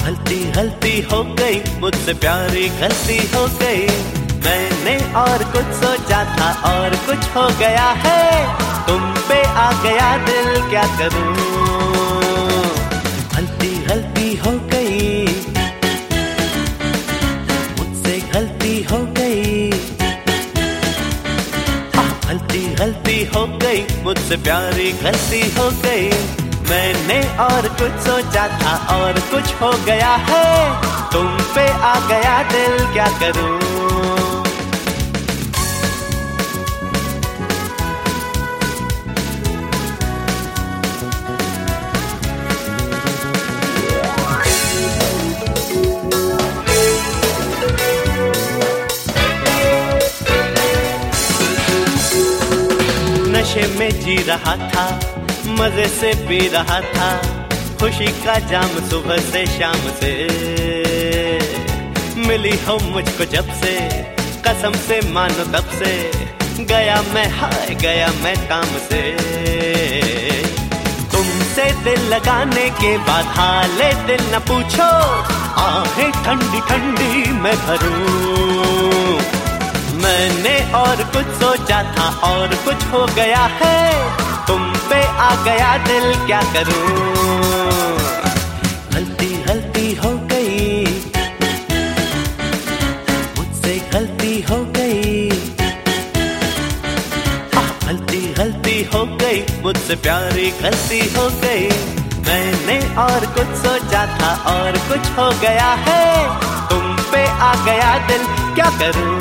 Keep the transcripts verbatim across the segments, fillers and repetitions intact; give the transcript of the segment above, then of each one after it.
गलती गलती हो गई मुझसे प्यारी, गलती हो गई। मैंने और कुछ सोचा था और कुछ हो गया है, तुम पे आ गया दिल, क्या करूं। गलती गलती हो गई, मुझसे गलती हो गई। गलती गलती हो गई मुझसे प्यारी, गलती हो गई। मैंने और कुछ सोचा था और कुछ हो गया है, तुम पे आ गया दिल, क्या करूं। नशे में जी रहा था, मजे से पी रहा था, खुशी का जाम सुबह से शाम से। मिली हो मुझको जब से, कसम से मानो तब से, गया मैं हाय गया मैं काम से। तुमसे दिल लगाने के बाद हाले दिल न पूछो, आहें ठंडी ठंडी मैं भरूं। मैंने और कुछ सोचा था और कुछ हो गया है, तुम पे आ गया दिल, क्या करूं। गलती गलती हो गई, मुझसे गलती हो गई। गलती गलती हो गई मुझसे प्यारी, गलती हो गई। मैंने और कुछ सोचा था और कुछ हो गया है, तुम पे आ गया दिल, क्या करूं।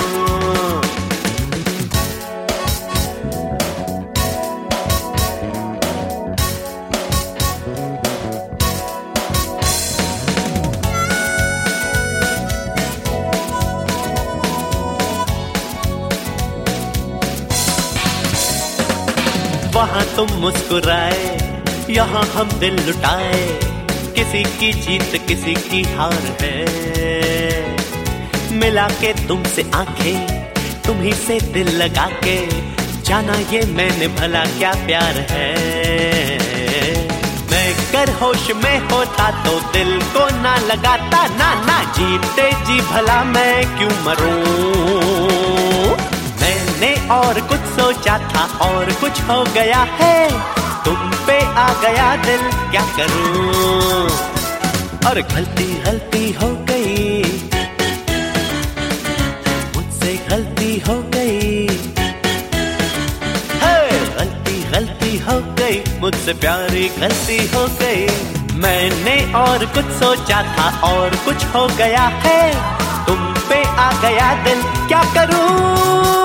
वहाँ तुम मुस्कुराए, यहाँ हम दिल लुटाए, किसी की जीत किसी की हार है। मिला के तुमसे आंखें, तुम्ही से दिल लगा के, जाना ये मैंने भला क्या प्यार है। मैं कर होश में होता तो दिल को ना लगाता, ना ना जीते जी भला मैं क्यों मरूं। मैंने और कुछ सोचा था और कुछ हो गया है, तुम पे आ गया दिल, क्या करूं। और गलती गलती हो गई, मुझसे गलती हो गई। हे गलती गलती हो गई मुझसे प्यारी, गलती हो गई। मैंने और कुछ सोचा था और कुछ हो गया है, तुम पे आ गया दिल, क्या करूं।